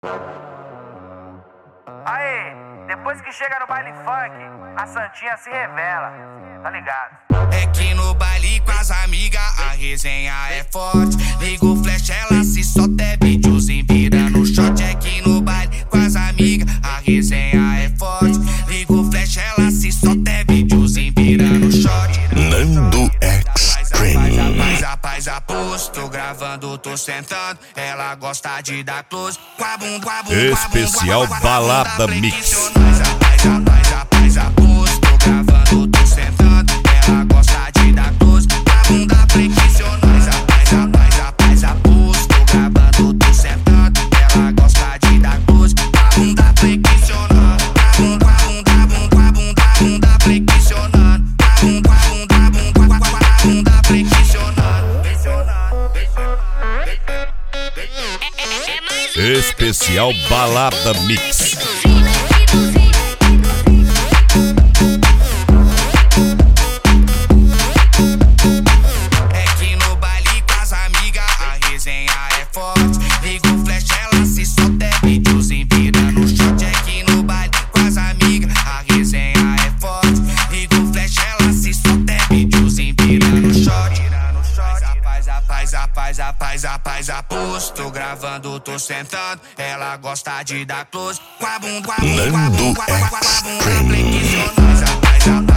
Aí, depois que chega no baile funk, a santinha se revela, tá ligado? É que no baile com as amigas a resenha é forte. Liga o flash, ela se solta, é videozinho vira no shot. É que no baile com as amigas a resenha é forte. Liga o flash, ela se solta, é videozinho vira no shot. Nando Extreme. Rapaz, aposto, tô gravando, tô sentando. Ela gosta de dar close. Especial Balada Mix. Rapaz, aposto, tô gravando, tô sentando. Ela gosta de dar close. A bunda flexionando. Rapaz, aposto, tô gravando, tô sentando. Ela gosta de dar close. A bunda flexionando. A bunda flexionando. A bunda flexionando. Especial Balada Mix. É que no baile com as amigas a resenha é forte. Liga o flash, ela se solta, é videozinho vira no shot. É que no baile com as amigas a resenha é forte. Liga o flash, ela se solta, é videozinho vira no shot. Rapaz, aposto, tô gravando, tô sentando. Ela gosta de dar close. Com a bunda Nando Extreme. flexionando.